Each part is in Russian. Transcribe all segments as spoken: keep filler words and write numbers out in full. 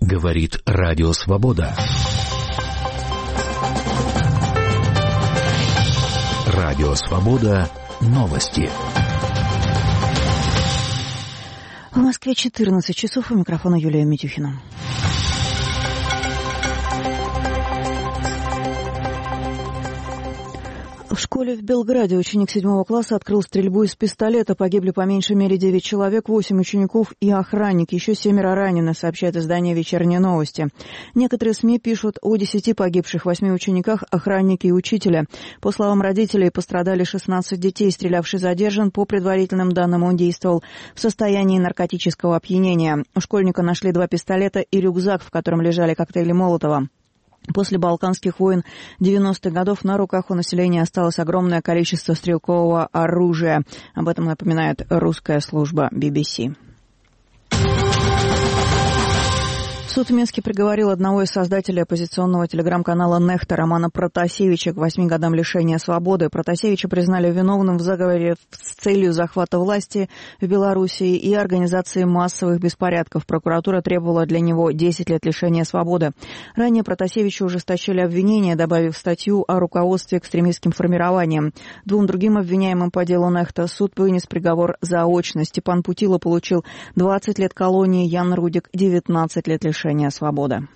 Говорит Радио Свобода. Радио Свобода. Новости. В Москве четырнадцать часов. У микрофона Юлия Митюхина. В школе в Белграде ученик седьмого класса открыл стрельбу из пистолета. Погибли по меньшей мере девять человек, восемь учеников и охранник. Еще семеро ранены, сообщает издание «Вечерние новости». Некоторые СМИ пишут о десяти погибших, восьми учениках, охраннике и учителе. По словам родителей, пострадали шестнадцать детей. Стрелявший задержан. По предварительным данным, он действовал в состоянии наркотического опьянения. У школьника нашли два пистолета и рюкзак, в котором лежали коктейли Молотова. После Балканских войн девяностых годов на руках у населения осталось огромное количество стрелкового оружия. Об этом напоминает русская служба би би си. Суд в Минске приговорил одного из создателей оппозиционного телеграм-канала «Нехта» Романа Протасевича к восьми годам лишения свободы. Протасевича признали виновным в заговоре с целью захвата власти в Белоруссии и организации массовых беспорядков. Прокуратура требовала для него десять лет лишения свободы. Ранее Протасевичу ужесточили обвинения, добавив статью о руководстве экстремистским формированием. Двум другим обвиняемым по делу «Нехта» суд вынес приговор заочно. Степан Путило получил двадцать лет колонии, Ян Рудик – девятнадцать лет лишения свободы.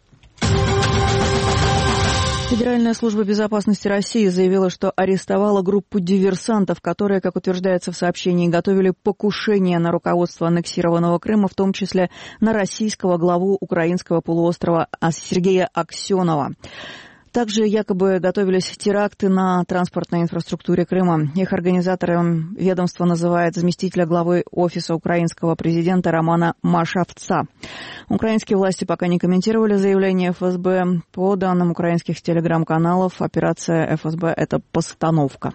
Федеральная служба безопасности России заявила, что арестовала группу диверсантов, которые, как утверждается в сообщении, готовили покушение на руководство аннексированного Крыма, в том числе на российского главу украинского полуострова Сергея Аксенова. Также якобы готовились теракты на транспортной инфраструктуре Крыма. Их организатором ведомство называет заместителя главы Офиса украинского президента Романа Машавца. Украинские власти пока не комментировали заявление эф эс бэ. По данным украинских телеграм-каналов, операция эф эс бэ – это постановка.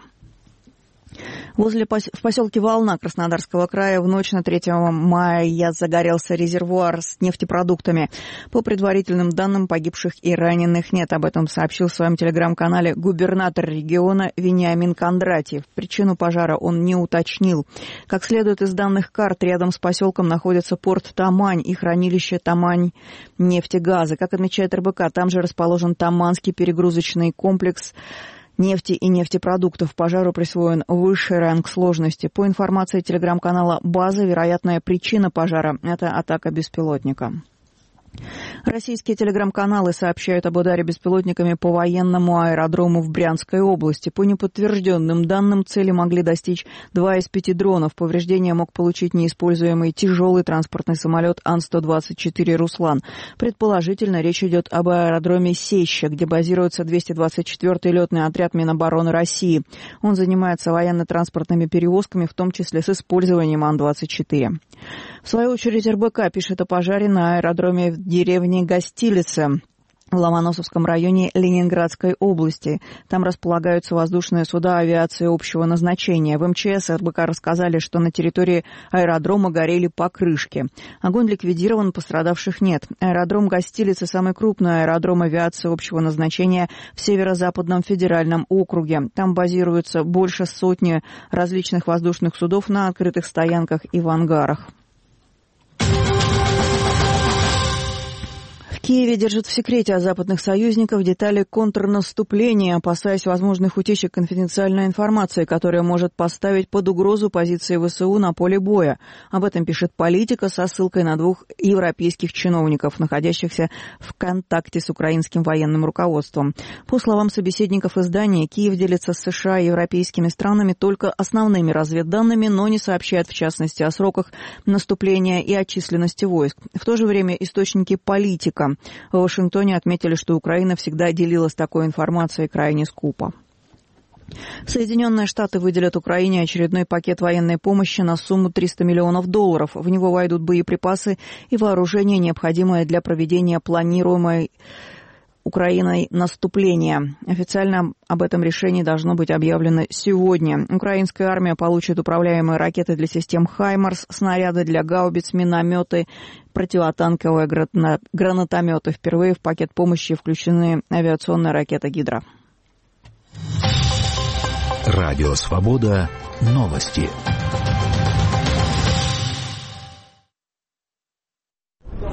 Возле пос... В поселке Волна Краснодарского края в ночь на третьего мая загорелся резервуар с нефтепродуктами. По предварительным данным, погибших и раненых нет. Об этом сообщил в своем телеграм-канале губернатор региона Вениамин Кондратьев. Причину пожара он не уточнил. Как следует из данных карт, рядом с поселком находится порт Тамань и хранилище Тамань нефтегаза. Как отмечает эр бэ ка, там же расположен Таманский перегрузочный комплекс нефти и нефтепродуктов. Пожару присвоен высший ранг сложности. По информации телеграм-канала «База», вероятная причина пожара – это атака беспилотника. Российские телеграм-каналы сообщают об ударе беспилотниками по военному аэродрому в Брянской области. По неподтвержденным данным, цели могли достичь два из пяти дронов. Повреждения мог получить неиспользуемый тяжелый транспортный самолет Ан сто двадцать четыре «Руслан». Предположительно, речь идет об аэродроме Сеща, где базируется двести двадцать четвёртый летный отряд Минобороны России. Он занимается военно-транспортными перевозками, в том числе с использованием Ан двадцать четыре. В свою очередь, эр бэ ка пишет о пожаре на аэродроме в деревне Гостилица в Ломоносовском районе Ленинградской области. Там располагаются воздушные суда авиации общего назначения. В эм че эс эр бэ ка рассказали, что на территории аэродрома горели покрышки. Огонь ликвидирован, пострадавших нет. Аэродром Гостилицы – самый крупный аэродром авиации общего назначения в Северо-Западном федеральном округе. Там базируются больше сотни различных воздушных судов на открытых стоянках и в ангарах. В Киеве держат в секрете от западных союзников детали контрнаступления, опасаясь возможных утечек конфиденциальной информации, которая может поставить под угрозу позиции вэ эс у на поле боя. Об этом пишет «Политика» со ссылкой на двух европейских чиновников, находящихся в контакте с украинским военным руководством. По словам собеседников издания, Киев делится с США и европейскими странами только основными разведданными, но не сообщает в частности о сроках наступления и о численности войск. В то же время источники «Политика» в Вашингтоне отметили, что Украина всегда делилась такой информацией крайне скупо. Соединенные Штаты выделят Украине очередной пакет военной помощи на сумму триста миллионов долларов. В него войдут боеприпасы и вооружение, необходимое для проведения планируемой Украиной наступления. Официально об этом решении должно быть объявлено сегодня. Украинская армия получит управляемые ракеты для систем «Хаймарс», снаряды для гаубиц, минометы, противотанковые гранатометы. Впервые в пакет помощи включены авиационная ракета «Гидра». Радио «Свобода». Новости.